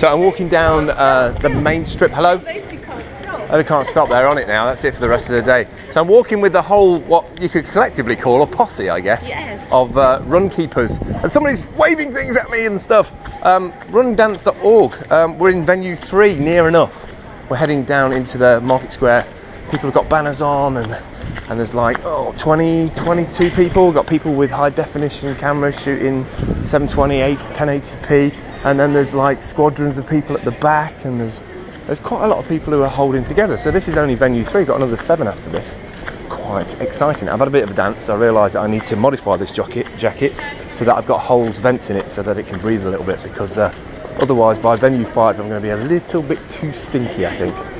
So I'm walking down the main strip. Hello? Those two can't stop. Oh, they can't stop. They're on it now. That's it for the rest of the day. So I'm walking with the whole, what you could collectively call a posse, I guess, Yes. of run keepers. And somebody's waving things at me and stuff. Rundance.org. We're in venue 3, near enough. We're heading down into the market square. People have got banners on, and there's like 22 people. We've got people with high definition cameras shooting 720, 1080p, and then there's like squadrons of people at the back, and there's quite a lot of people who are holding together. So this is only venue 3. Got another 7 after this. Quite exciting. I've had a bit of a dance. I realised that I need to modify this jacket so that I've got holes, vents in it, so that it can breathe a little bit, because otherwise by venue 5 I'm going to be a little bit too stinky, I think.